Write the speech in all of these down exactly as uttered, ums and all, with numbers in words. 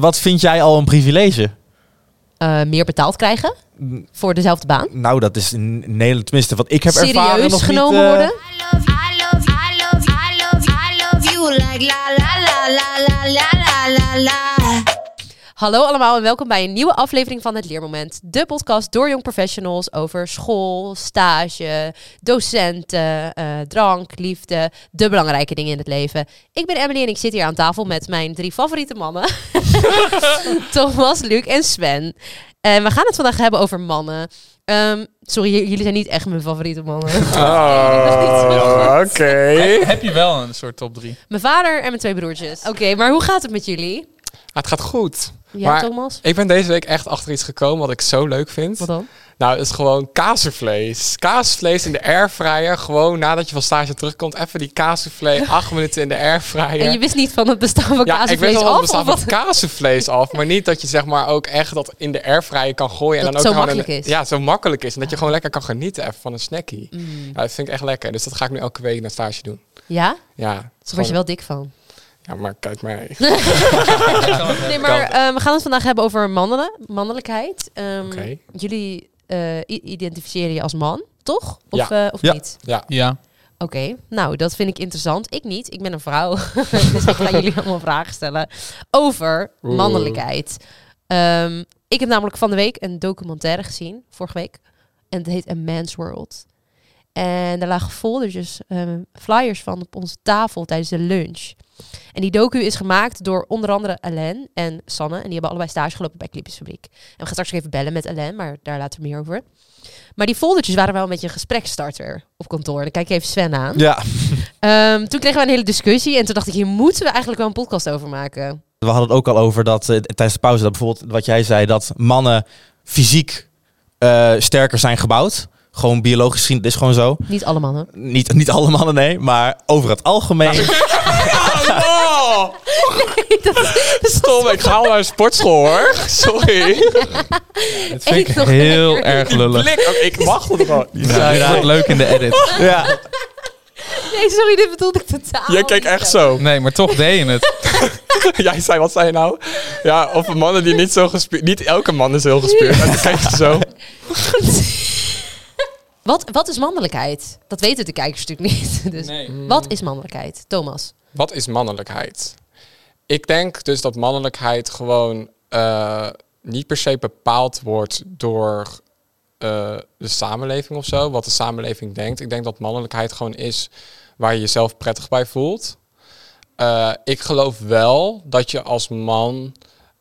wat vind jij al een privilege? Uh, meer betaald krijgen voor dezelfde baan. Nou, dat is in Nederland, tenminste wat ik heb serieus ervaren, nog genomen niet, uh... worden. Hallo allemaal en welkom bij een nieuwe aflevering van Het Leermoment. De podcast door jong professionals over school, stage, docenten, uh, drank, liefde, de belangrijke dingen in het leven. Ik ben Emily en ik zit hier aan tafel met mijn drie favoriete mannen. Thomas, Luc en Sven. En we gaan het vandaag hebben over mannen. Um, sorry, j- jullie zijn niet echt mijn favoriete mannen. Oh, oké. Okay. Heb je wel een soort top drie? Mijn vader en mijn twee broertjes. Oké, okay, maar hoe gaat het met jullie? Het gaat goed. Ja, maar Thomas? Ik ben deze week echt achter iets gekomen wat ik zo leuk vind. Wat dan? Nou, het is gewoon kaasvlees. Kaasvlees in de airfryer. Gewoon nadat je van stage terugkomt, even die kaasvlees acht minuten in de airfryer. En je wist niet van het bestaan van ja, kaasvlees af? Ja, ik wist wel het bestaan van van kaasvlees af. Maar niet dat je zeg maar ook echt dat in de airfryer kan gooien. Dat en dan het ook zo gewoon makkelijk een, is. Ja, zo makkelijk is. En dat je gewoon lekker kan genieten even van een snackie. Mm. Ja, dat vind ik echt lekker. Dus dat ga ik nu elke week naar stage doen. Ja? Ja. Daar word je wel dik van. Ja, maar kijk mij. Nee, maar uh, we gaan het vandaag hebben over mannen, mannelijkheid. Um, okay. Jullie uh, identificeren je als man, toch? Of, ja. uh, of ja. niet? Ja. ja. Oké, okay. Nou, dat vind ik interessant. Ik niet, ik ben een vrouw. Dus ik ga jullie allemaal vragen stellen over Oeh. mannelijkheid. Um, ik heb namelijk van de week een documentaire gezien, vorige week. En het heet A Man's World. En daar lagen foldertjes, um, flyers van op onze tafel tijdens de lunch. En die docu is gemaakt door onder andere Alain en Sanne. En die hebben allebei stage gelopen bij Clipjesfabriek. En we gaan straks nog even bellen met Alain, maar daar later meer over. Maar die foldertjes waren wel een beetje een gespreksstarter op kantoor. Dan kijk ik even Sven aan. Ja. Um, toen kregen we een hele discussie. En toen dacht ik, hier moeten we eigenlijk wel een podcast over maken. We hadden het ook al over dat uh, tijdens de pauze, dat bijvoorbeeld wat jij zei, dat mannen fysiek uh, sterker zijn gebouwd. Gewoon biologisch gezien, dat is gewoon zo. Niet alle mannen. Niet, niet alle mannen, nee. Maar over het algemeen... Oh! Nee, dat is, Stom, ik ga al naar een sportschool hoor. Sorry. Ja, dat vind ik heel erg lullig. Blik, oh, ik mag het gewoon. Ja, ja, wordt leuk in de edit. Ja. Nee, sorry, dit bedoelde ik totaal. Jij kijkt echt zo. Nee, maar toch deed je het. Jij zei, wat zei je nou? Ja, of mannen die niet zo gespierd... Niet elke man is heel gespierd. En dan kijk je zo. Wat, wat is mannelijkheid? Dat weten de kijkers natuurlijk niet. Dus Nee. wat is mannelijkheid? Thomas? Wat is mannelijkheid? Ik denk dus dat mannelijkheid gewoon uh, niet per se bepaald wordt door uh, de samenleving of zo. Wat de samenleving denkt. Ik denk dat mannelijkheid gewoon is waar je jezelf prettig bij voelt. Uh, ik geloof wel dat je als man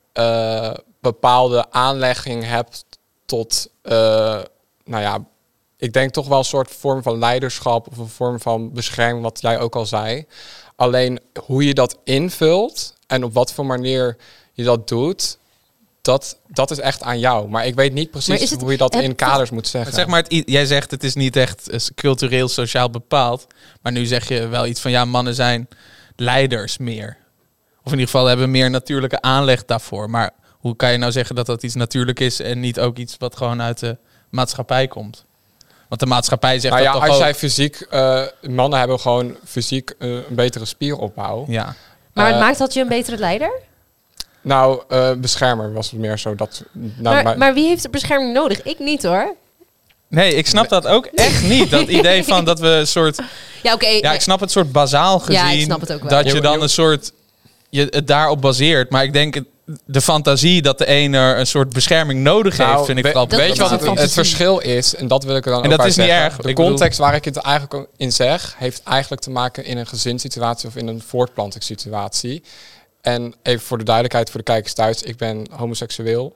uh, bepaalde aanlegging hebt tot... Uh, nou ja... Ik denk toch wel een soort vorm van leiderschap of een vorm van bescherming, wat jij ook al zei. Alleen hoe je dat invult en op wat voor manier je dat doet, dat, dat is echt aan jou. Maar ik weet niet precies het, hoe je dat in kaders moet zeggen. Zeg maar, het, jij zegt het is niet echt cultureel, sociaal bepaald. Maar nu zeg je wel iets van ja, mannen zijn leiders meer. Of in ieder geval hebben meer natuurlijke aanleg daarvoor. Maar hoe kan je nou zeggen dat dat iets natuurlijk is en niet ook iets wat gewoon uit de maatschappij komt? Want de maatschappij zegt nou dat ja, toch als ook... jij fysiek... Uh, mannen hebben gewoon fysiek uh, een betere spieropbouw. Ja. Maar uh, maakt dat je een betere leider? Nou, uh, beschermer was het meer zo. Dat, nou, maar, maar, maar wie heeft de bescherming nodig? Ik niet hoor. Nee, ik snap dat ook echt niet. Dat idee van dat we een soort... Ja, oké. Okay, ja, ik snap het soort bazaal gezien. Ja, ik snap het ook wel. Dat je dan een soort... Je het daarop baseert. Maar ik denk... De fantasie dat de een er een soort bescherming nodig heeft, nou, vind ik wel... Weet je wat het, het verschil is? En dat wil ik er dan en ook dat is zeggen. niet erg. De ik context bedoel... waar ik het eigenlijk in zeg, heeft eigenlijk te maken in een gezinssituatie of in een voortplantingssituatie. En even voor de duidelijkheid voor de kijkers thuis, ik ben homoseksueel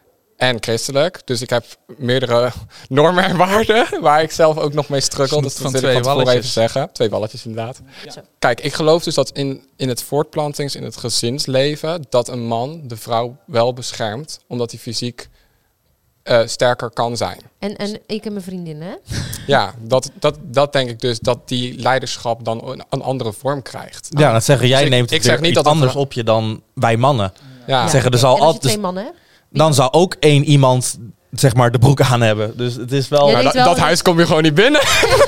en christelijk. Dus ik heb meerdere normen en waarden waar ik zelf ook nog mee struggle. Dus dat wil ik van tevoren even zeggen. Twee balletjes inderdaad. Ja. Kijk, ik geloof dus dat in, in het voortplantings, in het gezinsleven, dat een man de vrouw wel beschermt, omdat hij fysiek uh, sterker kan zijn. En, en ik en mijn vriendin, hè? Ja, dat, dat, dat denk ik dus, dat die leiderschap dan een, een andere vorm krijgt. Ja, dat zeggen jij dus neemt ik, het ik zeg niet dat anders het... op je dan wij mannen. Ja. Ja, zeggen, er okay. zal en als je altijd, twee mannen hebt? Dan zal ook één iemand zeg maar de broek aan hebben. Dus het is wel... Ja, Nou, dat, wel dat huis kom je gewoon niet binnen.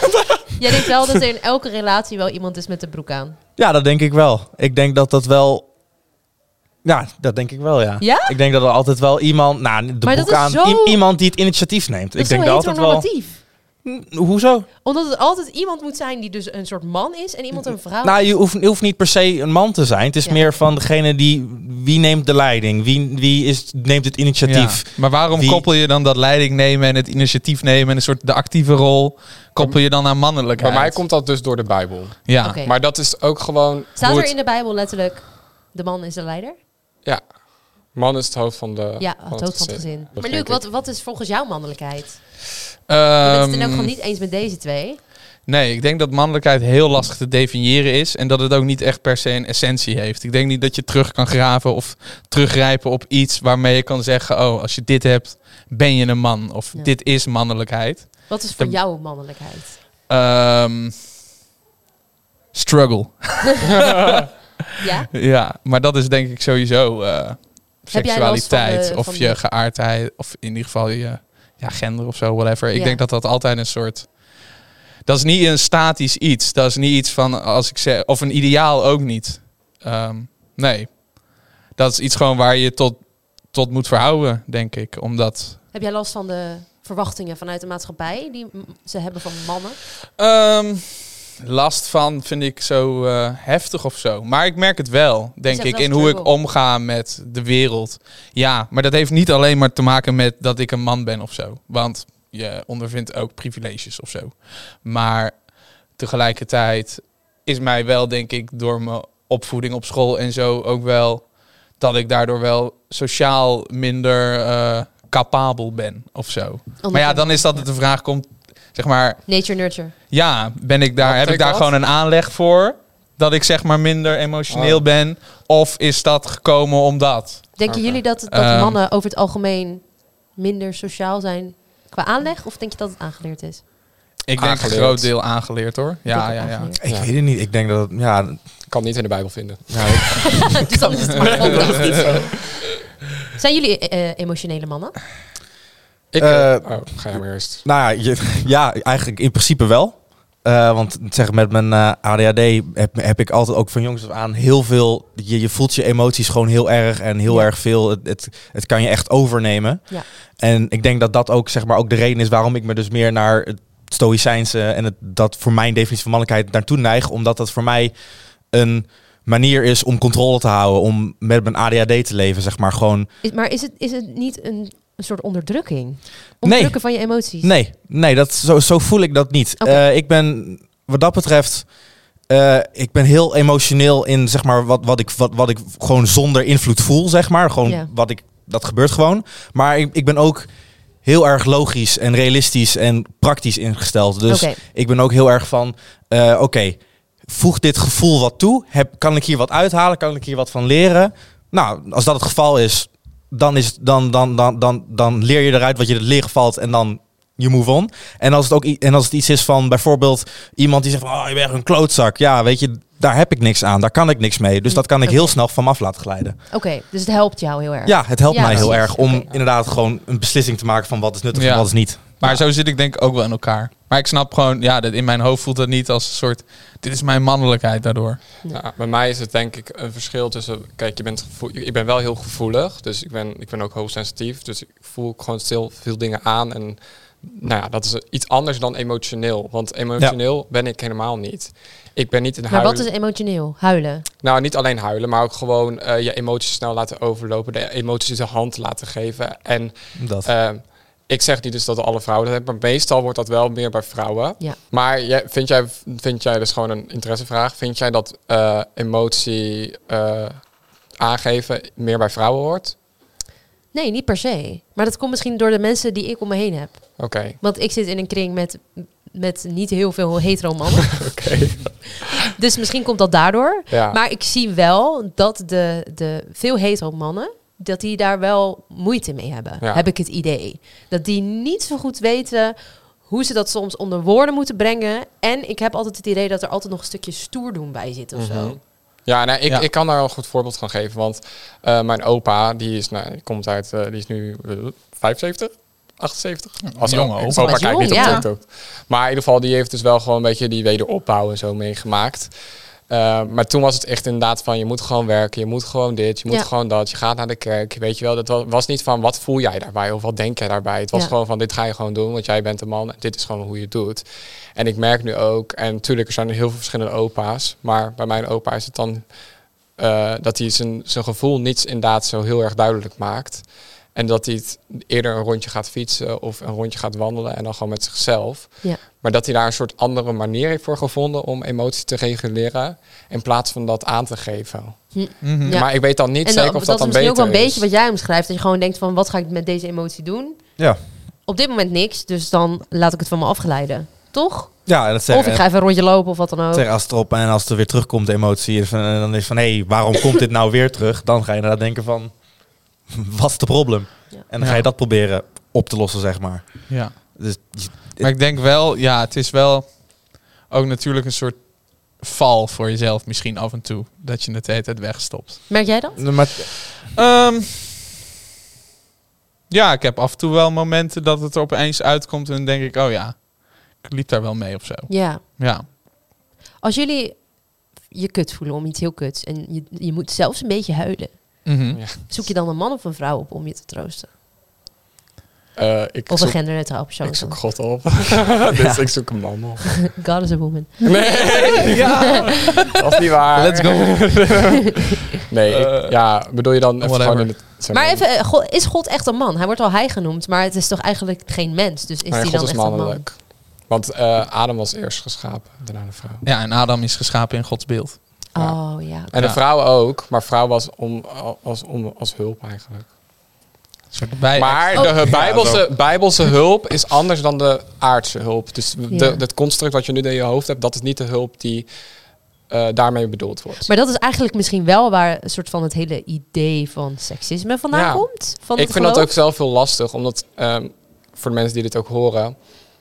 Jij denkt wel dat er in elke relatie wel iemand is met de broek aan. Ja, dat denk ik wel. Ik denk dat dat wel... Ja, dat denk ik wel, ja. Ja? Ik denk dat er altijd wel iemand... Nou, de Maar dat boek is aan... zo- i- iemand die het initiatief neemt. Dat Ik is denk zo dat altijd wel... heteronormatief. Hm, Hoezo? Omdat het altijd iemand moet zijn die dus een soort man is en iemand een vrouw. Nou, je hoeft, je hoeft niet per se een man te zijn. Het is Ja. meer van degene die... Wie neemt de leiding? Wie, wie is, neemt het initiatief? Ja. Maar waarom Wie- koppel je dan dat leiding nemen en het initiatief nemen en een soort de actieve rol koppel je dan aan mannelijkheid? Bij mij komt dat dus door de Bijbel. ja. Oké. Maar dat is ook gewoon... Staat hoe er het- in de Bijbel letterlijk, de man is de leider? Ja, man is het hoofd van de Ja, het hoofd van het gezin. Dat Maar denk Luc, ik. wat, wat is volgens jou mannelijkheid? Ehm, Je bent het in elk geval niet eens met deze twee. Nee, ik denk dat mannelijkheid heel lastig te definiëren is en dat het ook niet echt per se een essentie heeft. Ik denk niet dat je terug kan graven of teruggrijpen op iets waarmee je kan zeggen, oh, als je dit hebt, ben je een man. Of Ja. dit is mannelijkheid. Wat is voor De- jou mannelijkheid? Ehm, struggle. Ja? Ja, maar dat is denk ik sowieso eh, Heb jij last seksualiteit van de- of van je de- geaardheid of in ieder geval je ja, gender of zo, whatever. Ik Ja. denk dat dat altijd een soort... Dat is niet een statisch iets. Dat is niet iets van, als ik zeg... Of een ideaal ook niet. Ehm, nee. Dat is iets gewoon waar je tot, tot moet verhouden, denk ik. Omdat... Heb jij last van de verwachtingen vanuit de maatschappij die m- ze hebben van mannen? Ehm, last van vind ik zo eh, heftig of zo. Maar ik merk het wel, denk zegt ik, wel in hoe ik struggle. omga met de wereld. Ja, maar dat heeft niet alleen maar te maken met dat ik een man ben of zo. Want je ondervindt ook privileges of zo. Maar tegelijkertijd is mij wel, denk ik, door mijn opvoeding op school en zo ook wel... dat ik daardoor wel sociaal minder eh, capabel ben of zo. Maar ja, dan is dat het de vraag komt, zeg maar... Nature nurture. Ja, ben ik daar, Wat heb ik daar betekent gewoon een aanleg voor? Dat ik zeg maar minder emotioneel Oh. ben? Of is dat gekomen omdat? Denken Oké. jullie dat, dat Ehm. mannen over het algemeen minder sociaal zijn qua aanleg? Of denk je dat het aangeleerd is? Ik denk Aangeleerd. een groot deel aangeleerd hoor. Ja, Denk ook ja, ja. aangeleerd. Ik Ja. weet het niet. Ik denk dat het... Ja, Ik kan het niet in de Bijbel vinden. ja, ik- Dus dan is het maar gewoon. Zijn jullie eh, emotionele mannen? Ik, Eh, eh, oh, ga jij maar eerst. nou ja, je, ja, eigenlijk in principe wel. Eh, want zeg, met mijn eh, A D H D heb, heb ik altijd ook van jongs af aan heel veel... Je, je voelt je emoties gewoon heel erg en heel Ja. erg veel. Het, het, het kan je echt overnemen. Ja. En ik denk dat dat ook, zeg maar, ook de reden is waarom ik me dus meer naar het stoïcijnse en het, dat voor mijn definitie van mannelijkheid naartoe neig. Omdat dat voor mij een manier is om controle te houden. Om met mijn A D H D te leven, zeg maar. Gewoon... Is, maar is het, is het niet een, een soort onderdrukking? Onderdrukken van je emoties? Nee, nee dat, zo, zo voel ik dat niet. Oké. Eh, ik ben, wat dat betreft, eh, ik ben heel emotioneel in, zeg maar, wat, wat, ik, wat, wat ik gewoon zonder invloed voel, zeg maar. Gewoon Ja. wat ik, dat gebeurt gewoon. Maar ik, ik ben ook heel erg logisch en realistisch en praktisch ingesteld. Dus Oké. ik ben ook heel erg van, eh, oké, voeg dit gevoel wat toe? Heb, kan ik hier wat uithalen? Kan ik hier wat van leren? Nou, als dat het geval is, dan, is, dan, dan, dan, dan, dan leer je eruit wat je er leren valt en dan je move on. En als het ook i- en als het iets is van bijvoorbeeld iemand die zegt van, oh, je bent een klootzak. Ja, weet je, daar heb ik niks aan. Daar kan ik niks mee. Dus dat kan ik Oké. heel snel van me af laten glijden. Oké, dus het helpt jou heel erg. Ja, het helpt Ja, mij heel precies. erg om Oké. inderdaad gewoon een beslissing te maken van wat is nuttig Ja. en wat is niet. Maar Ja. zo zit ik denk ik ook wel in elkaar. Maar ik snap gewoon, ja, dat in mijn hoofd voelt het niet als een soort... Dit is mijn mannelijkheid daardoor. Nou, bij mij is het denk ik een verschil tussen... Kijk, je bent gevoel, ik ben wel heel gevoelig. Dus ik ben, ik ben ook hoogsensitief. Dus ik voel gewoon stil veel dingen aan. En nou ja, dat is iets anders dan emotioneel. Want emotioneel ben ik helemaal niet. Ik ben niet een Maar huilen. wat is emotioneel? Huilen? Nou, niet alleen huilen, maar ook gewoon eh, je emoties snel laten overlopen. De emoties de hand laten geven. En Dat. eh, ik zeg niet dus dat alle vrouwen dat hebben, maar meestal wordt dat wel meer bij vrouwen. Ja. Maar jij, vind, jij, vind jij, dus gewoon een interessevraag, vind jij dat eh, emotie eh, aangeven meer bij vrouwen hoort? Nee, niet per se. Maar dat komt misschien door de mensen die ik om me heen heb. Oké. Want ik zit in een kring met, met niet heel veel hetero mannen. Oké. Dus misschien komt dat daardoor. Ja. Maar ik zie wel dat de, de veel hetero mannen, dat die daar wel moeite mee hebben. Ja. Heb ik het idee. Dat die niet zo goed weten hoe ze dat soms onder woorden moeten brengen. En ik heb altijd het idee dat er altijd nog een stukje stoer doen bij zit of Mhm. zo. Ja, nou, ik, Ja. ik kan daar wel een goed voorbeeld van geven. Want eh, mijn opa, die is, nou, die komt uit, eh, die is nu eh, vijfenzeventig, achtenzeventig. Als jonge opa. opa. Opa Best kijkt niet jong, op ja. TikTok. Maar in ieder geval, die heeft dus wel gewoon een beetje die wederopbouw en zo meegemaakt. Uh, maar toen was het echt inderdaad van, je moet gewoon werken, je moet gewoon dit, je moet Ja. gewoon dat, je gaat naar de kerk, weet je wel. Dat was, was niet van, wat voel jij daarbij of wat denk jij daarbij? Het was Ja. gewoon van, dit ga je gewoon doen, want jij bent een man en dit is gewoon hoe je het doet. En ik merk nu ook, en natuurlijk er zijn er heel veel verschillende opa's, maar bij mijn opa is het dan uh, dat hij zijn, zijn gevoel niet inderdaad zo heel erg duidelijk maakt. En dat hij het eerder een rondje gaat fietsen of een rondje gaat wandelen en dan gewoon met zichzelf. Ja. Maar dat hij daar een soort andere manier heeft voor gevonden om emoties te reguleren in plaats van dat aan te geven. Mm-hmm. Ja. Maar ik weet dan niet En zeker dan, of dat dat, is dan misschien ook wel beter een is. beetje wat jij omschrijft. Dat je gewoon denkt van, wat ga ik met deze emotie doen? Ja. Op dit moment niks, dus dan laat ik het van me afgeleiden. Toch? Ja, dat zeg Of ik ga even een rondje lopen of wat dan ook. Zeg, als het erop en als het er weer terugkomt, de emotie, en dan is van, hé, hey, waarom komt dit nou weer terug? Dan ga je inderdaad denken van, wat is het probleem? Ja. En dan ga je dat proberen op te lossen, zeg maar. Ja. Dus, Maar ik denk wel, ja, het is wel ook natuurlijk een soort val voor jezelf misschien af en toe. Dat je het de hele tijd wegstopt. Merk jij dat? maar, Um, ja, ik heb af en toe wel momenten dat het er opeens uitkomt en dan denk ik, oh ja, ik liep daar wel mee of zo. Ja. Ja. Als jullie je kut voelen om iets heel kuts en je, je moet zelfs een beetje huilen. Mhm. Ja. Zoek je dan een man of een vrouw op om je te troosten? Uh, ik, Of een zoek, genderneutraal persoon? ik zoek God op. Dus ik zoek een man op. God is a woman. Nee, ja, dat is niet waar. Let's go. Nee, ik, Uh, ja, bedoel je dan even whatever. gewoon in het... zeg Maar even, eh, God- is God echt een man? Hij wordt al hij genoemd, maar het is toch eigenlijk geen mens? Dus is Nee, hij God dan is echt een man? mannelijk. Want uh, Adam was eerst geschapen, daarna de vrouw. Ja, en Adam is geschapen in Gods beeld. Oh ja. En de Ja. vrouw ook, maar vrouw was om, als, om, als hulp eigenlijk. Een soort bij- Maar Oh. de bijbelse, bijbelse hulp is anders dan de aardse hulp. Dus de, Ja. het construct wat je nu in je hoofd hebt, dat is niet de hulp die uh, daarmee bedoeld wordt. Maar dat is eigenlijk misschien wel waar een soort van het hele idee van seksisme vandaan Ja. komt. Van Ik het vind dat geloof. ook zelf heel lastig, omdat um, voor de mensen die dit ook horen,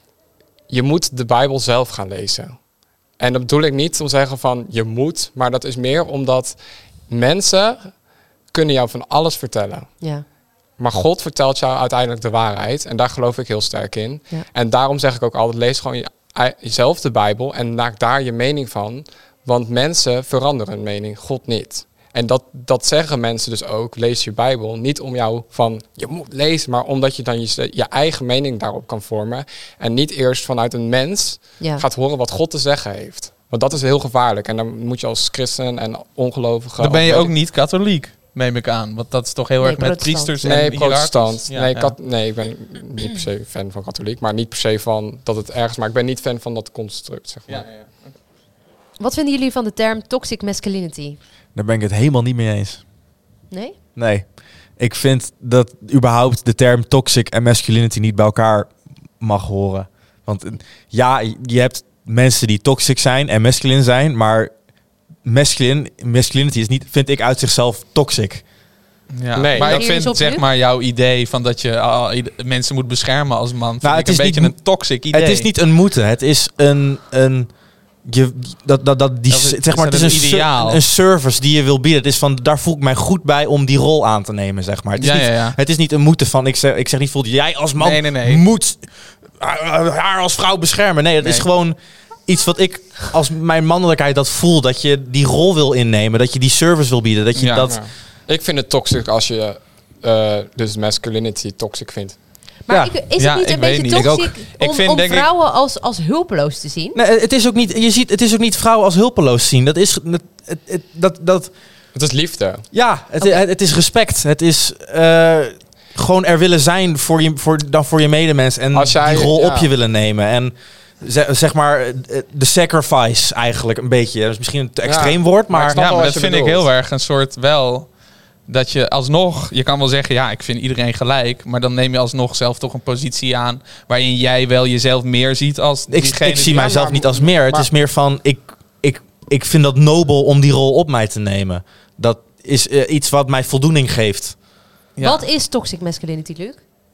je moet de Bijbel zelf gaan lezen. En dat bedoel ik niet om te zeggen van je moet, maar dat is meer omdat mensen kunnen jou van alles vertellen. Ja. Maar God vertelt jou uiteindelijk de waarheid. En daar geloof ik heel sterk in. Ja. En daarom zeg ik ook altijd, lees gewoon je, jezelf de Bijbel en maak daar je mening van. Want mensen veranderen hun mening, God niet. En dat, dat zeggen mensen dus ook, lees je Bijbel. Niet om jou van, je moet lezen, maar omdat je dan je, je eigen mening daarop kan vormen. En niet eerst vanuit een mens Ja. gaat horen wat God te zeggen heeft. Want dat is heel gevaarlijk. En dan moet je als christen en ongelovige... Dan ben je of- ook niet katholiek, neem ik aan. Want dat is toch heel Nee, erg met protestant. priesters en Nee, hiërarchisch. protestant. Ja, nee, ja. kat- nee, ik ben niet per se fan van katholiek. Maar niet per se van dat het ergens... Maar ik ben niet fan van dat construct, zeg maar. Ja, ja. Wat vinden jullie van de term toxic masculinity? daar ben ik het helemaal niet mee eens. Nee? Nee. Ik vind dat überhaupt de term toxic en masculinity niet bij elkaar mag horen. Want eh, ja, je hebt mensen die toxic zijn en masculine zijn, maar masculine, masculinity is niet, vind ik, uit zichzelf toxic. Ja. Nee. Maar Ben ik je dus vind op zeg nu? maar jouw idee van dat je al, ieder- mensen moet beschermen als man, vind Nou, ik het een is beetje niet- een toxic idee. Het is niet een moeten, het is een... een je, dat, dat, dat, die, Dat is- zeg maar, is het is dat een, een ser- ideaal? een service die je wil bieden. Het is van, daar voel ik mij goed bij om die rol aan te nemen, zeg maar. Het is, Ja, niet, ja, ja. Het is niet een moeten van, ik zeg, ik zeg niet voel jij als man Nee, nee, nee. moet haar als vrouw beschermen. Nee, dat Nee. is gewoon iets wat ik als mijn mannelijkheid dat voel. Dat je die rol wil innemen, dat je die service wil bieden. Dat je Ja. dat... Ja. Ik vind het toxic als je uh, dus masculinity toxic vindt. Maar Ja. ik, is het Ja, niet ik een weet beetje niet. Ik ook. toxic Ik om, vind, om denk ik- vrouwen als, als hulpeloos te zien? Nee, het is ook niet, je ziet, het is ook niet vrouwen als hulpeloos zien. Dat is, het, het, het- dat, dat, Het is liefde. ja, het, Oké. het, het is respect. Het is eh, gewoon er willen zijn voor je, voor, dan voor je medemens. En Als jij- die rol ja. op je willen nemen. En zeg, zeg maar, de sacrifice eigenlijk een beetje. Dat is misschien een te Ja, extreem woord, maar ik maar... snap Ja, wel maar wat dat je vind ik bedoelt. heel erg een soort wel... Dat je alsnog... Je kan wel zeggen, ja, ik vind iedereen gelijk. Maar dan neem je alsnog zelf toch een positie aan... waarin jij wel jezelf meer ziet als Ik, diegene ik zie die- mijzelf maar- niet als meer. Het maar- is meer van, ik, ik, ik vind dat nobel om die rol op mij te nemen. Dat is eh, iets wat mij voldoening geeft. Ja. Wat is toxic masculinity, Luc?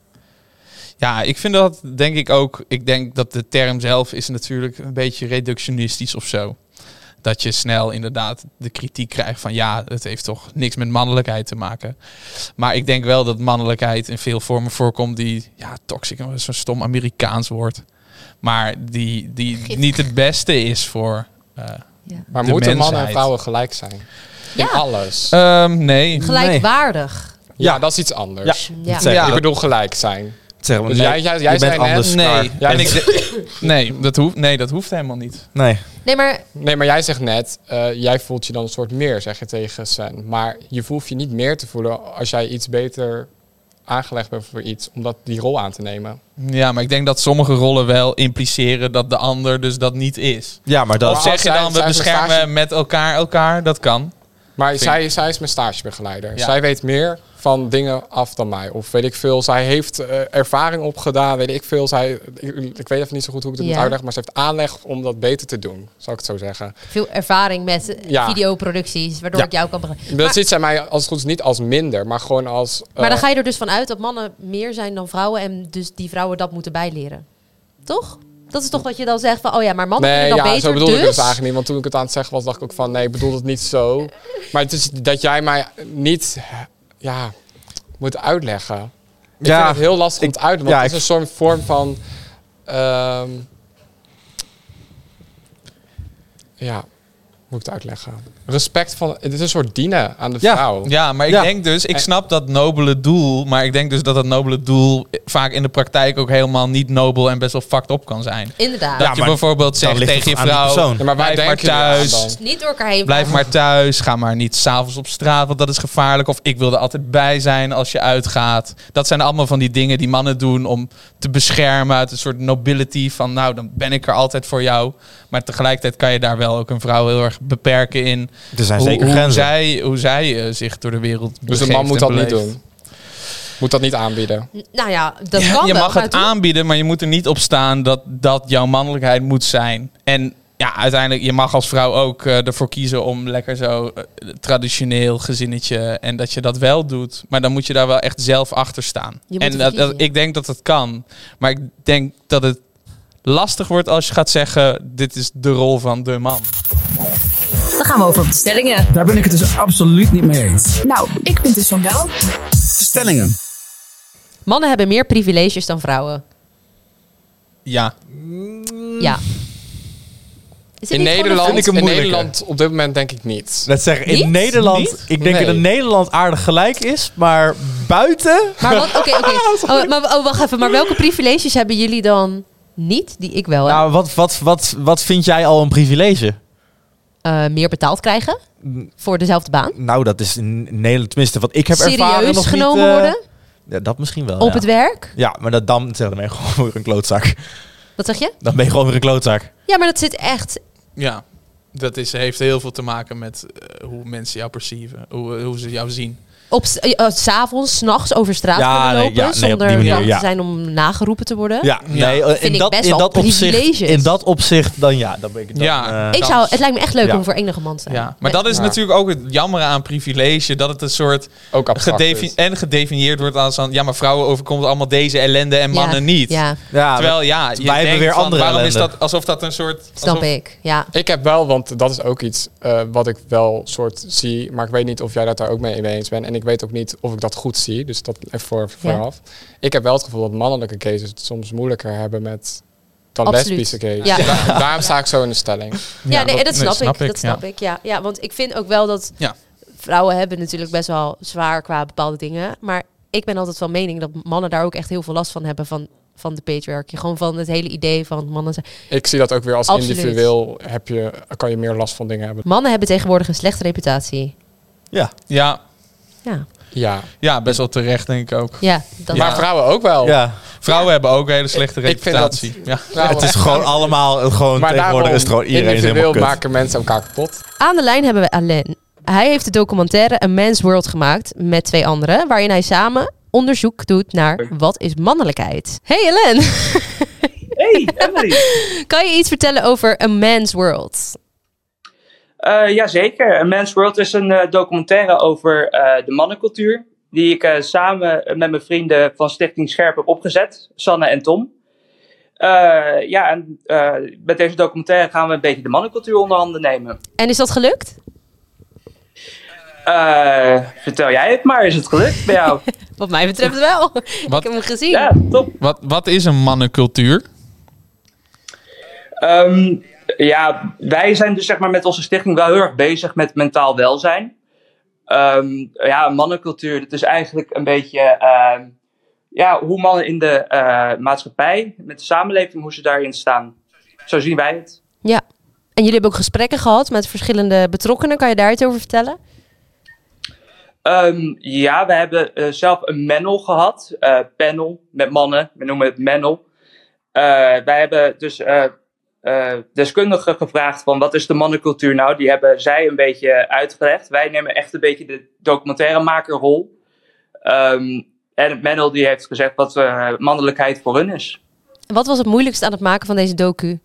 Ja, ik vind dat denk ik ook... Ik denk dat de term zelf is natuurlijk een beetje reductionistisch of zo. Dat je snel inderdaad de kritiek krijgt van... ja, het heeft toch niks met mannelijkheid te maken. Maar ik denk wel dat mannelijkheid in veel vormen voorkomt... die, ja, toxic, dat is zo'n stom Amerikaans woord. Maar die, die Giftig. niet het beste is voor, eh, Ja. Maar De moeten mannen en mensheid. vrouwen gelijk zijn? In Ja. alles? Um, nee. Gelijkwaardig. ja, ja. dat is iets anders. Ja. Dat zeggen Ja. we. Ik bedoel gelijk zijn. Dat zeggen we. Dus Nee, jij, jij, jij je zei bent net... anders. Nee. klaar. Ja, En ik de- nee, dat hoeft, nee, dat hoeft helemaal niet. Nee. Nee, maar Nee, maar jij zegt net, uh, jij voelt je dan een soort meer, zeg je tegen Sven. Maar je hoeft je niet meer te voelen als jij iets beter aangelegd bent voor iets, om dat, die rol aan te nemen. Ja, maar ik denk dat sommige rollen wel impliceren dat de ander dus dat niet is. Ja, maar dat... Maar Of zeg als je zij- dan, we zij is beschermen mijn stage- met elkaar elkaar? Dat kan. Maar Vind- zij, zij is mijn stagebegeleider. Ja. Zij weet meer van dingen af dan mij. Of weet ik veel, zij heeft uh, ervaring opgedaan, weet ik veel. Zij, ik, ik weet even niet zo goed hoe ik het Ja. moet uitleggen, maar ze heeft aanleg om dat beter te doen, zal ik het zo zeggen. veel ervaring met eh, Ja. videoproducties, waardoor Ja. ik jou kan begrijpen. Dat Maar, ziet zij mij als het goed is niet als minder, maar gewoon als... uh, maar dan ga je er dus van uit dat mannen meer zijn dan vrouwen en dus die vrouwen dat moeten bijleren. Toch? Dat is toch wat je dan zegt van, oh ja, maar mannen Nee, kunnen ja, dat beter, zo bedoelde dus... ik het eigenlijk niet. Want toen ik het aan het zeggen was, dacht ik ook van... nee, ik bedoel het niet zo. Maar het is dat jij mij niet ja, moet uitleggen. Ik Ja, vind het heel lastig om ik- te uitleggen. Want ja, het is een soort vorm van... ehm, ja, hoe moet ik het uitleggen? Respect van... Het is een soort dienen aan de Ja. vrouw. Ja, maar ik Ja. denk dus, ik En- snap dat nobele doel, maar ik denk dus dat dat nobele doel vaak in de praktijk ook helemaal niet nobel en best wel fucked up kan zijn. Inderdaad. Dat Ja, je maar bijvoorbeeld dan zegt ligt tegen je het aan die vrouw, persoon. Ja, maar waar blijf maar denk je nu aan thuis. dan? Niet door elkaar heen Blijf vallen. maar thuis, ga maar niet s'avonds op straat, want dat is gevaarlijk. Of ik wil er altijd bij zijn als je uitgaat. Dat zijn allemaal van die dingen die mannen doen om te beschermen uit een soort nobility van nou, dan ben ik er altijd voor jou. Maar tegelijkertijd kan je daar wel ook een vrouw heel erg beperken in Er zijn hoe, zeker hoe grenzen. zij, hoe zij uh, zich door de wereld Dus een begeeft man moet en dat niet beleeft. doen. Moet dat niet aanbieden. Nou ja, dat Ja, kan je wel, mag maar het doe- aanbieden, maar je moet er niet op staan dat dat jouw mannelijkheid moet zijn. En ja, uiteindelijk, je mag als vrouw ook uh, ervoor kiezen om lekker zo uh, traditioneel gezinnetje en dat je dat wel doet. Maar dan moet je daar wel echt zelf achter staan. Je moet En ervoor dat, dat- kiezen. ik denk dat het kan. Maar ik denk dat het lastig wordt als je gaat zeggen, dit is de rol van de man. Dan gaan we over op de stellingen. Daar ben ik het dus absoluut niet mee eens. Nou, ik vind dus van wel. Stellingen. Mannen hebben meer privileges dan vrouwen. Ja. Ja. Is het In niet gewoon een Nederland, vind ik een in moeilijke. Nederland op dit moment denk ik niet. Dat zeggen, in Niet? Nederland... Niet? Ik denk Nee. dat Nederland aardig gelijk is, maar buiten... Maar wat, oké, oké. Oh, maar oh, wacht even. Maar welke privileges hebben jullie dan niet, die ik wel heb? Nou, wat, wat, wat, wat vind jij al een privilege? Eh, meer betaald krijgen voor dezelfde baan. Nou, dat is in Nederland, tenminste wat ik heb ervaren Serieus nog genomen niet... eh, worden Ja, dat misschien wel, op ja. het werk. Ja, maar dat, dan, dan ben je gewoon weer een klootzak. Wat zeg je? Dan ben je gewoon weer een klootzak. Ja, maar dat zit echt... Ja. Dat is, heeft heel veel te maken met uh, hoe mensen jou perceiven. Hoe, hoe ze jou zien. Op s- eh, 's avonds, 's nachts over straat Ja, kunnen nee, lopen. ja, nee, op die zonder manier, bang ja. te zijn om nageroepen te worden. Ja, Ja. nee, Vind in ik dat, best in wel dat opzicht, privileges. in dat opzicht, dan ja, dan ben ik dan, Ja. eh, Ik zou, het lijkt me echt leuk Ja. om voor enige man te zijn. Ja, maar Met- dat is Ja. natuurlijk ook het jammer aan privilege. Dat het een soort Ook abstract gedefi- is. en gedefinieerd wordt als van ja, maar vrouwen overkomt allemaal deze ellende en Ja. mannen niet. Ja, ja, Terwijl ja, je wij hebben denkt weer van, andere waarom is ellende. dat alsof dat een soort snap alsof- ik. Ja. Ik heb wel, want dat is ook iets uh, wat ik wel soort zie, maar ik weet niet of jij dat daar ook mee eens bent. En ik weet ook niet of ik dat goed zie, dus dat even voor, vooraf. Ik heb wel het gevoel dat mannelijke cases het soms moeilijker hebben met dan Absoluut. lesbische cases. Ja. Da- daarom sta ik zo in de stelling. Ja, nee, dat snap, nee, ik. Dat snap ja. ik, ja. Ja, want ik vind ook wel dat Ja. vrouwen hebben natuurlijk best wel zwaar qua bepaalde dingen. Maar ik ben altijd van mening dat mannen daar ook echt heel veel last van hebben van, van de patriarchy. Gewoon van het hele idee van mannen zijn... Ik zie dat ook weer als Absoluut. individueel heb je, kan je meer last van dingen hebben. Mannen hebben tegenwoordig een slechte reputatie. ja. Ja, Ja, Ja, ja, best wel terecht denk ik ook. ja, dat maar vrouwen ook wel. ja. Vrouwen hebben ook een hele slechte Ik vind dat- reputatie. Ja. Vrouwen- Het is gewoon allemaal, gewoon maar tegenwoordig daarom, is het gewoon iedereen is helemaal individueel kut. maken mensen elkaar kapot. Aan de lijn hebben we Alain. Hij heeft de documentaire A Man's World gemaakt met twee anderen, waarin hij samen onderzoek doet naar wat is mannelijkheid. Hey Alain, Hey, Emily. kan je iets vertellen over A Man's World? Uh, jazeker. A Man's World is een uh, documentaire over uh, de mannencultuur. Die ik uh, samen met mijn vrienden van Stichting Scherp heb opgezet. Sanne en Tom. Uh, ja, en uh, met deze documentaire gaan we een beetje de mannencultuur onder handen nemen. En is dat gelukt? Uh, vertel jij het maar, is het gelukt bij jou? Wat mij betreft wel. Wat? Ik heb hem gezien. Ja, top. Wat, wat is een mannencultuur? Um, Ja, wij zijn dus zeg maar met onze stichting wel heel erg bezig met mentaal welzijn. Um, ja, mannencultuur, dat is eigenlijk een beetje uh, ja, hoe mannen in de uh, maatschappij, met de samenleving, hoe ze daarin staan. Zo zien wij het. Ja, en jullie hebben ook gesprekken gehad met verschillende betrokkenen. Kan je daar iets over vertellen? Um, ja, we hebben uh, zelf een panel gehad. Uh, panel met mannen, we noemen het panel. Uh, wij hebben dus uh, uh, deskundigen gevraagd van wat is de mannencultuur nou? Die hebben zij een beetje uitgelegd. Wij nemen echt een beetje de documentairemakerrol. Um, en het panel die heeft gezegd wat uh, mannelijkheid voor hun is. Wat was het moeilijkste aan het maken van deze docu?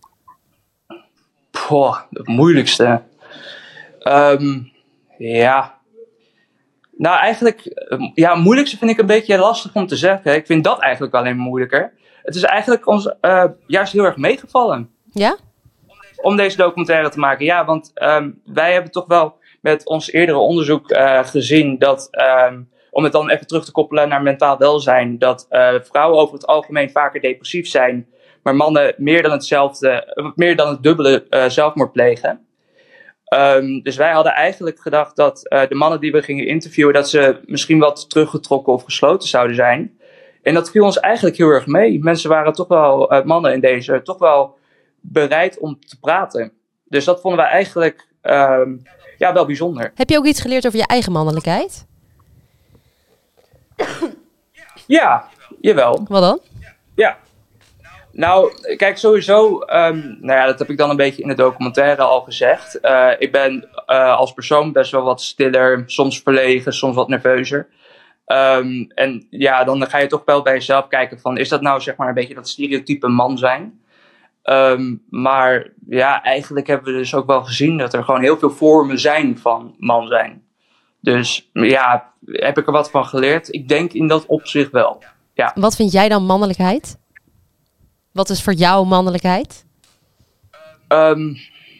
Poh, het moeilijkste. Um, ja... Nou, eigenlijk, ja, het moeilijkste vind ik een beetje lastig om te zeggen. Ik vind dat eigenlijk alleen maar moeilijker. Het is eigenlijk ons uh, juist heel erg meegevallen. Ja? Om deze documentaire te maken. Ja, want um, wij hebben toch wel met ons eerdere onderzoek uh, gezien dat, um, om het dan even terug te koppelen naar mentaal welzijn, dat uh, vrouwen over het algemeen vaker depressief zijn, maar mannen meer dan hetzelfde, meer dan het dubbele uh, zelfmoord plegen. Um, dus wij hadden eigenlijk gedacht dat uh, de mannen die we gingen interviewen, dat ze misschien wat teruggetrokken of gesloten zouden zijn. En dat viel ons eigenlijk heel erg mee. Mensen waren toch wel, uh, mannen in deze, toch wel bereid om te praten. Dus dat vonden wij eigenlijk um, ja, wel bijzonder. Heb je ook iets geleerd over je eigen mannelijkheid? Ja, jawel. Wat dan? Ja. Nou, kijk, sowieso, um, nou ja, dat heb ik dan een beetje in de documentaire al gezegd. Uh, ik ben uh, als persoon best wel wat stiller, soms verlegen, soms wat nerveuzer. Um, en ja, dan ga je toch wel bij jezelf kijken van, is dat nou zeg maar een beetje dat stereotype man zijn? Um, maar ja, eigenlijk hebben we dus ook wel gezien dat er gewoon heel veel vormen zijn van man zijn. Dus ja, heb ik er wat van geleerd? Ik denk in dat opzicht wel, ja. Wat vind jij dan mannelijkheid? Wat is voor jou mannelijkheid? Um,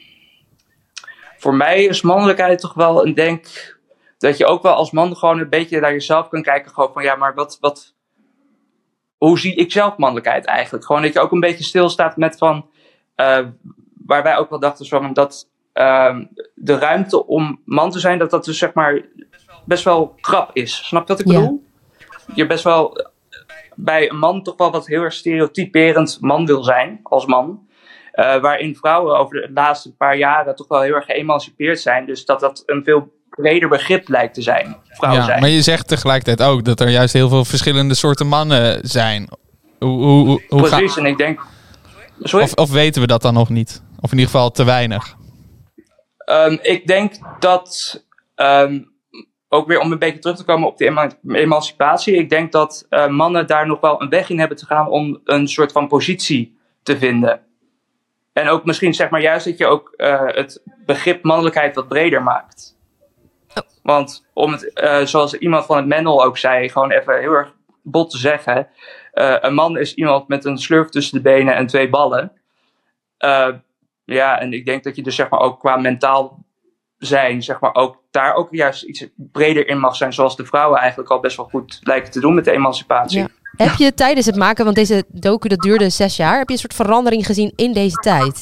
voor mij is mannelijkheid toch wel een denk dat je ook wel als man gewoon een beetje naar jezelf kan kijken. Gewoon van ja, maar wat, wat, hoe zie ik zelf mannelijkheid eigenlijk? Gewoon dat je ook een beetje stilstaat met van, uh, waar wij ook wel dachten van dat uh, de ruimte om man te zijn, dat dat dus zeg maar best wel krap is. Snap je wat ik Ja. bedoel? Je best wel bij een man toch wel wat heel erg stereotyperend man wil zijn als man. Uh, waarin vrouwen over de laatste paar jaren toch wel heel erg geëmancipeerd zijn. Dus dat dat een veel breder begrip lijkt te zijn. Vrouwen Ja, zijn. maar je zegt tegelijkertijd ook dat er juist heel veel verschillende soorten mannen zijn. Hoe, hoe, hoe, hoe ga- Precies, en ik denk... Sorry? of, of weten we dat dan nog niet? Of in ieder geval te weinig? Um, ik denk dat... Um, ook weer om een beetje terug te komen op de ema- emancipatie. Ik denk dat uh, mannen daar nog wel een weg in hebben te gaan om een soort van positie te vinden. En ook misschien zeg maar juist dat je ook uh, het begrip mannelijkheid wat breder maakt. Oh. Want om het, uh, zoals iemand van het Mendel ook zei, gewoon even heel erg bot te zeggen. Uh, een man is iemand met een slurf tussen de benen en twee ballen. Uh, ja, en ik denk dat je dus zeg maar ook qua mentaal zijn, zeg maar ook daar ook juist iets breder in mag zijn, zoals de vrouwen eigenlijk al best wel goed lijken te doen met de emancipatie. Ja. Heb je tijdens het maken van deze docu, dat duurde zes jaar, heb je een soort verandering gezien in deze tijd?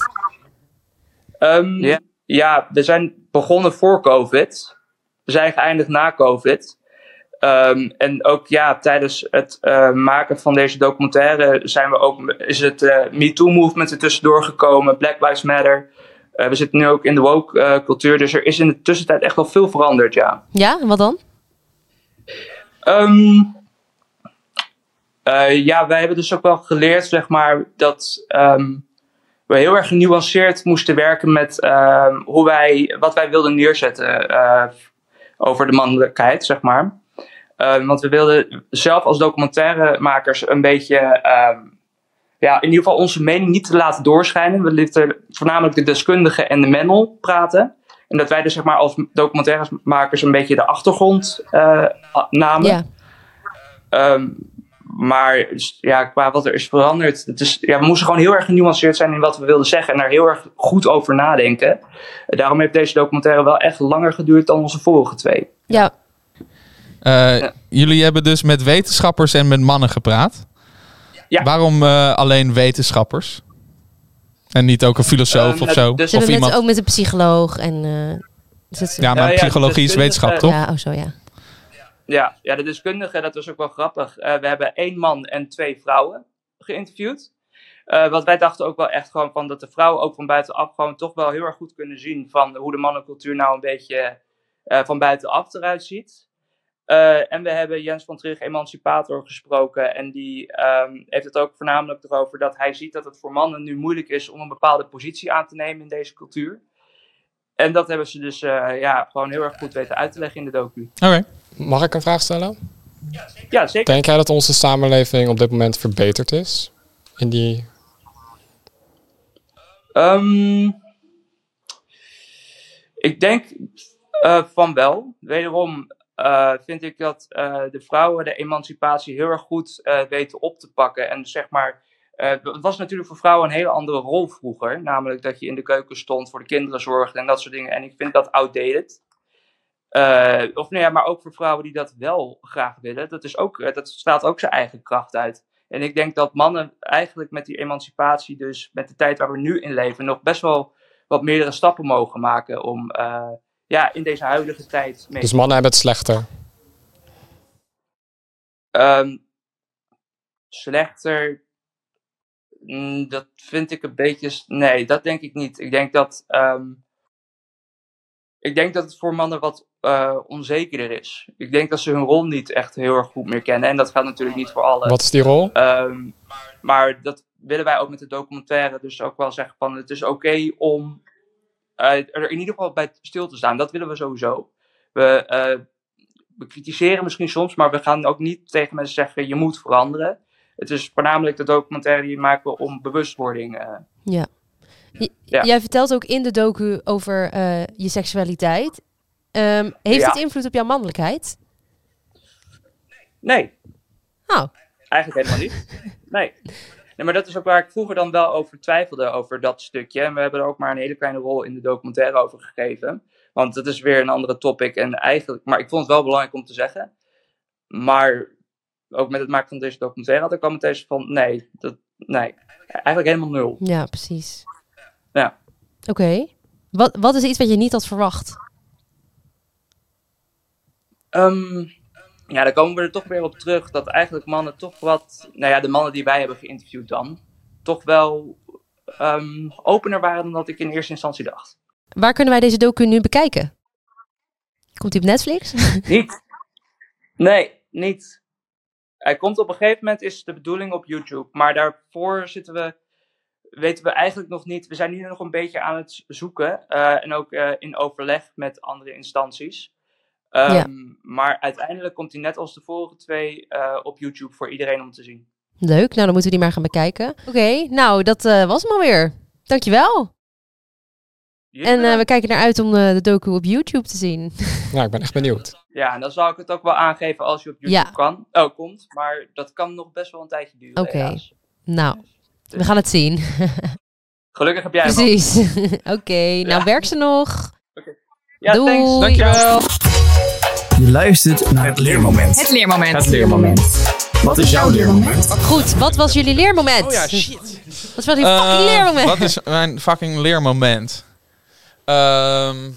Um, ja. ja, we zijn begonnen voor COVID. We zijn geëindigd na COVID. Um, en ook ja, tijdens het uh, maken van deze documentaire zijn we ook, is het uh, MeToo-movement er tussendoor gekomen, Black Lives Matter. Uh, we zitten nu ook in de woke uh, cultuur, dus er is in de tussentijd echt wel veel veranderd, ja. Ja, en wat dan? Um, uh, ja, wij hebben dus ook wel geleerd, zeg maar, dat um, we heel erg genuanceerd moesten werken met uh, hoe wij, wat wij wilden neerzetten uh, over de mannelijkheid, zeg maar. Uh, want we wilden zelf als documentairemakers een beetje, uh, ja, in ieder geval onze mening niet te laten doorschijnen. We lieten voornamelijk de deskundigen en de Mendel praten. En dat wij dus zeg maar als documentairemakers een beetje de achtergrond uh, namen. Ja. Um, maar ja, qua wat er is veranderd. Het is, ja, we moesten gewoon heel erg genuanceerd zijn in wat we wilden zeggen. En daar heel erg goed over nadenken. Uh, daarom heeft deze documentaire wel echt langer geduurd dan onze vorige twee. Ja. Uh, Ja. Jullie hebben dus met wetenschappers en met mannen gepraat. Ja. Waarom uh, alleen wetenschappers? En niet ook een filosoof Um, of zo? dus- Ze of hebben iemand... net ook met een psycholoog en... Uh, zit Ja, maar Ja, ja, psychologie is de wetenschap, deskundige- toch? Ja, oh zo ja. Ja, ja, de deskundige, dat was ook wel grappig. Uh, we hebben één man en twee vrouwen geïnterviewd. Uh, wat wij dachten ook wel echt gewoon van dat de vrouwen ook van buitenaf gewoon toch wel heel erg goed kunnen zien van hoe de mannencultuur nou een beetje uh, van buitenaf eruit ziet. Uh, en we hebben Jens van Trigg, emancipator, gesproken. En die um, heeft het ook voornamelijk erover dat hij ziet dat het voor mannen nu moeilijk is om een bepaalde positie aan te nemen in deze cultuur. En dat hebben ze dus uh, ja, gewoon heel erg goed weten uit te leggen in de docu. Oké. Okay. Mag ik een vraag stellen? Ja, zeker. Denk jij dat onze samenleving op dit moment verbeterd is? In die... Um, ik denk uh, van wel. Wederom uh, vind ik dat uh, de vrouwen de emancipatie heel erg goed uh, weten op te pakken. En zeg maar, uh, het was natuurlijk voor vrouwen een hele andere rol vroeger. Namelijk dat je in de keuken stond, voor de kinderen zorgde en dat soort dingen. En ik vind dat outdated. Uh, of nou ja, maar ook voor vrouwen die dat wel graag willen. Dat, is ook, uh, dat straalt ook zijn eigen kracht uit. En ik denk dat mannen eigenlijk met die emancipatie, dus met de tijd waar we nu in leven, nog best wel wat meerdere stappen mogen maken om uh, ja, in deze huidige tijd mee. Dus mannen hebben het slechter? Um, slechter, mm, dat vind ik een beetje, nee, dat denk ik niet. Ik denk dat, um, ik denk dat het voor mannen wat uh, onzekerder is. Ik denk dat ze hun rol niet echt heel erg goed meer kennen. En dat gaat natuurlijk niet voor allen. Wat is die rol? Um, maar dat willen wij ook met de documentaire dus ook wel zeggen van het is oké okay om uh, er in ieder geval bij stil te staan. Dat willen we sowieso. We, uh, we kritiseren misschien soms, maar we gaan ook niet tegen mensen zeggen je moet veranderen. Het is voornamelijk de documentaire die we maken om bewustwording. Uh, ja. J- ja. Jij vertelt ook in de docu over uh, je seksualiteit. Um, heeft ja. het invloed op jouw mannelijkheid? Nee. Oh. Eigenlijk helemaal niet. Nee. Nee, maar dat is ook waar ik vroeger dan wel over twijfelde, over dat stukje. En we hebben er ook maar een hele kleine rol in de documentaire over gegeven. Want dat is weer een andere topic. En eigenlijk, maar ik vond het wel belangrijk om te zeggen. Maar ook met het maken van deze documentaire had ik al meteen van, nee, dat, nee. Eigenlijk helemaal nul. Ja, precies. Ja. Oké. Okay. Wat, wat is iets wat je niet had verwacht? Um, ja, daar komen we er toch weer op terug. Dat eigenlijk mannen toch wat... Nou ja, de mannen die wij hebben geïnterviewd dan... toch wel um, opener waren dan dat ik in eerste instantie dacht. Waar kunnen wij deze docu nu bekijken? Komt die op Netflix? Niet. Nee, niet. Hij komt op een gegeven moment, is de bedoeling op YouTube. Maar daarvoor zitten we... weten we eigenlijk nog niet. We zijn nu nog een beetje aan het zoeken. Uh, en ook uh, in overleg met andere instanties. Um, ja. Maar uiteindelijk komt hij net als de vorige twee uh, op YouTube voor iedereen om te zien. Leuk, nou dan moeten we die maar gaan bekijken. Oké, okay, nou dat uh, was hem alweer. Dankjewel. Jullie en uh, we kijken naar uit om uh, de docu op YouTube te zien. Ja, ik ben echt benieuwd. Ja, en dan zal ik het ook wel aangeven als je op YouTube ja. kan, oh, komt. Maar dat kan nog best wel een tijdje duren. Oké, okay. Nou, dus. we gaan het zien. Gelukkig heb jij Precies. Oké, okay, nou ja. werk ze nog. Okay. Ja, doei. Thanks. Dankjewel. Je luistert naar het leermoment. Het leermoment. Het leermoment. Wat is jouw leermoment? Goed, wat was jullie leermoment? Oh ja, shit. Wat was jullie fucking uh, leermoment? Wat is mijn fucking leermoment? Um,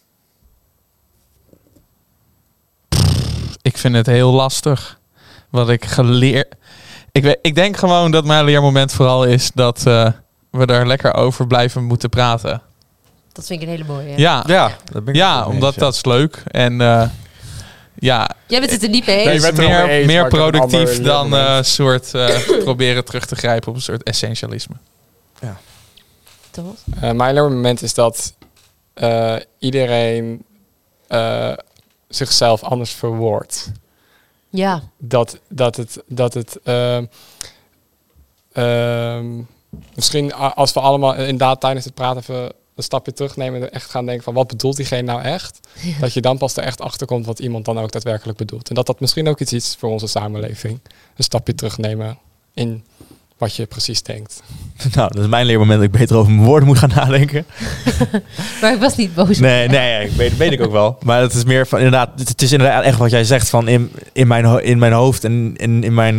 ik vind het heel lastig. Wat ik geleerd... Ik, weet, ik denk gewoon dat mijn leermoment vooral is dat uh, we daar lekker over blijven moeten praten. Dat vind ik een hele mooie. Ja, ja, dat ben ik ja omdat eens, ja. dat is leuk. En uh, ja... Jij bent het er niet mee eens. Nee, het meer, eens, meer productief dan een uh, soort uh, proberen terug te grijpen op een soort essentialisme. Ja. Thomas? Uh, mijn leermoment is dat uh, iedereen uh, zichzelf anders verwoordt. Ja. Dat, dat het... Dat het uh, uh, misschien als we allemaal inderdaad tijdens het praten even een stapje terugnemen en echt gaan denken van wat bedoelt diegene nou echt? Ja. Dat je dan pas er echt achter komt wat iemand dan ook daadwerkelijk bedoelt. En dat dat misschien ook iets is voor onze samenleving. Een stapje terugnemen in wat je precies denkt. Nou, dat is mijn leermoment dat ik beter over mijn woorden moet gaan nadenken. Maar ik was niet boos. Nee, nee, ik weet, weet ik ook wel. Maar het is meer van inderdaad, het is inderdaad echt wat jij zegt van in, in, mijn, in mijn hoofd en in, in mijn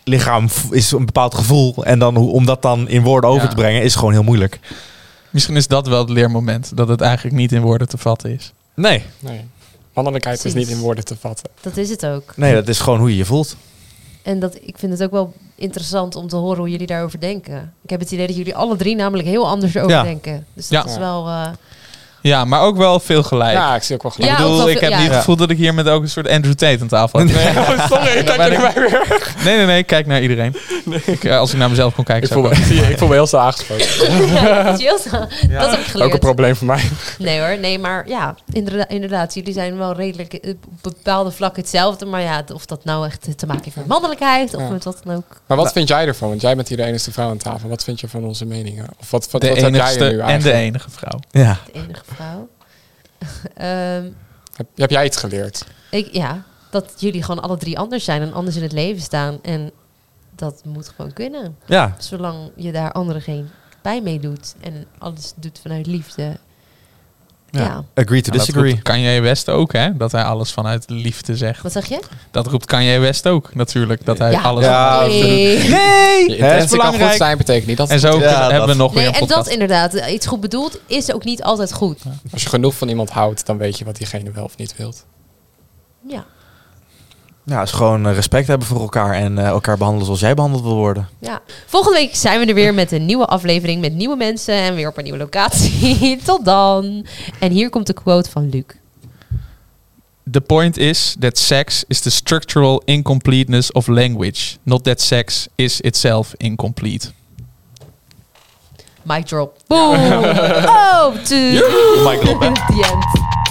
lichaam v- is een bepaald gevoel. En dan, hoe- om dat dan in woorden over Ja. te brengen, is gewoon heel moeilijk. Misschien is dat wel het leermoment. Dat het eigenlijk niet in woorden te vatten is. Nee, Nee. Mannelijkheid is Precies. niet in woorden te vatten. Dat is het ook. nee, dat is gewoon hoe je je voelt. En dat, ik vind het ook wel interessant om te horen hoe jullie daarover denken. Ik heb het idee dat jullie alle drie namelijk heel anders over Ja. denken. Dus dat Ja. is wel... eh, Ja, maar ook wel veel gelijk. Ja, ik zie ook wel Ik gelijk. Ja, ook bedoel, wel ik veel- heb ja. niet het gevoel dat ik hier met ook een soort Andrew Tate aan tafel heb. Nee, Oh, sorry, kijk ben naar mij weer. nee, nee, nee, kijk naar iedereen. Ik, eh, als ik naar mezelf kon kijken, Ik zou voel, ik me, zie je, ik voel me heel snel aangesproken. ja, dat is heel snel. Dat heb ik geleerd. Ook een probleem voor mij. Nee hoor, nee, maar ja, inderdaad, inderdaad jullie zijn wel redelijk eh, op bepaalde vlakken hetzelfde. Maar ja, of dat nou echt te maken heeft met mannelijkheid of Ja. met wat dan ook. Maar wat vind jij ervan? Want jij bent hier de enige vrouw aan tafel. Wat vind je van onze meningen? Of wat, wat, de wat heb jij er enigste nu en de eigenlijk? enige vrouw. Ja. De enige vrouw. Ehm, Heb, heb jij iets geleerd? ik, ja, dat jullie gewoon alle drie anders zijn en anders in het leven staan. En dat moet gewoon kunnen. Ja. Zolang je daar anderen geen pijn mee doet en alles doet vanuit liefde. Ja. Ja. Agree to En dat disagree. roept Kanye West ook, hè? Dat hij alles vanuit liefde zegt. Wat zeg je? Dat roept Kanye West ook, natuurlijk. Dat hij Ja. alles... Ja, Nee. Nee! Je Hè, is intentie kan belangrijk. goed zijn, betekent niet dat En het zo goed Ja, kunnen- hebben dat- we nog weer Nee, een en podcast. dat inderdaad, eh, iets goed bedoeld is ook niet altijd goed. is. Als je genoeg van iemand houdt, dan weet je wat diegene wel of niet wilt. Ja. Ja, is gewoon eh, respect hebben voor elkaar en eh, elkaar behandelen zoals jij behandeld wil worden. Ja. Volgende week zijn we er weer met een nieuwe aflevering met nieuwe mensen en weer op een nieuwe locatie. Tot dan. En hier komt de quote van Luc. The point is that sex is the structural incompleteness of language. Not that sex is itself incomplete. Mic drop. Boom. Oh, to Mic drop, hè? the end.